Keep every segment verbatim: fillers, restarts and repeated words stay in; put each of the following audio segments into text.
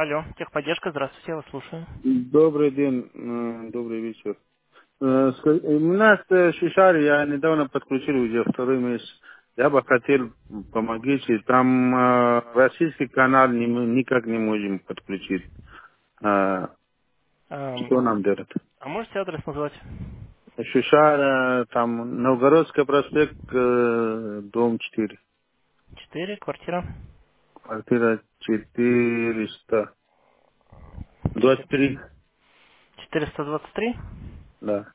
Алло, техподдержка, здравствуйте, я вас слушаю. Добрый день, э, добрый вечер. Э, ска- У нас э, Шишар, я недавно подключил уже второй месяц. Я бы хотел, помогите, там э, российский канал не мы никак не можем подключить. Э, Ам, Что нам делать? а можете адрес назвать? Шишар, э, там, Новгородский проспект, э, дом четыре, Четыре, квартира. квартира четыреста двадцать три, Четыреста двадцать три. да,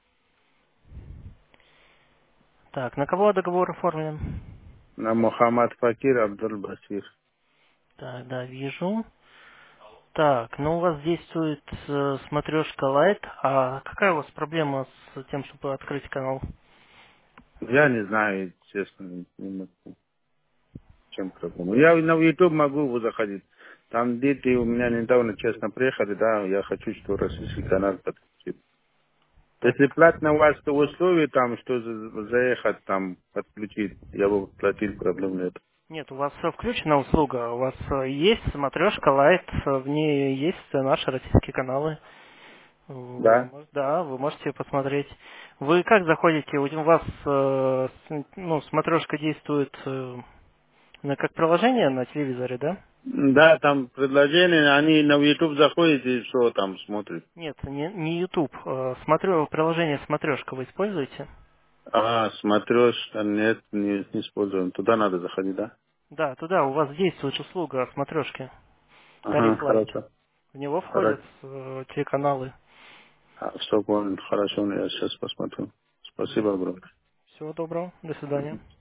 Так, на кого договор оформлен? на Мухаммад Факир Абдул Басир. Так, да, вижу. Так, ну у вас действует э, смотрешка Lite, а какая у вас проблема с тем, чтобы открыть канал? Я не знаю, честно, не могу. В чем проблема? Я на YouTube могу вот заходить. Там дети у меня недавно, честно, приехали, да, я хочу, что российский канал подключить. Так, Если платно у вас то условия там, что за- заехать там, подключить, я бы платил, проблем нет. нет, у вас э, включена услуга, у вас э, есть смотрешка Lite, э, в ней есть э, наши российские каналы. Вы Да? мож- да, вы можете посмотреть. Вы как заходите? У вас э, с- ну, смотрешка действует э, на- как приложение на телевизоре, да? Да, там предложения, они на YouTube заходят и что там смотрят. Нет, не, не YouTube. э, Смотрю, приложение смотрешка вы используете? А, смотришь, а нет, не, не используем. Туда надо заходить, да? Да, туда у вас действует услуга смотрешки. Ага, Тариф Лайт. хорошо. В него Хорошо. входят э, телеканалы. А, все понял, хорошо, я сейчас посмотрю. Спасибо огромное. Всего доброго. До свидания.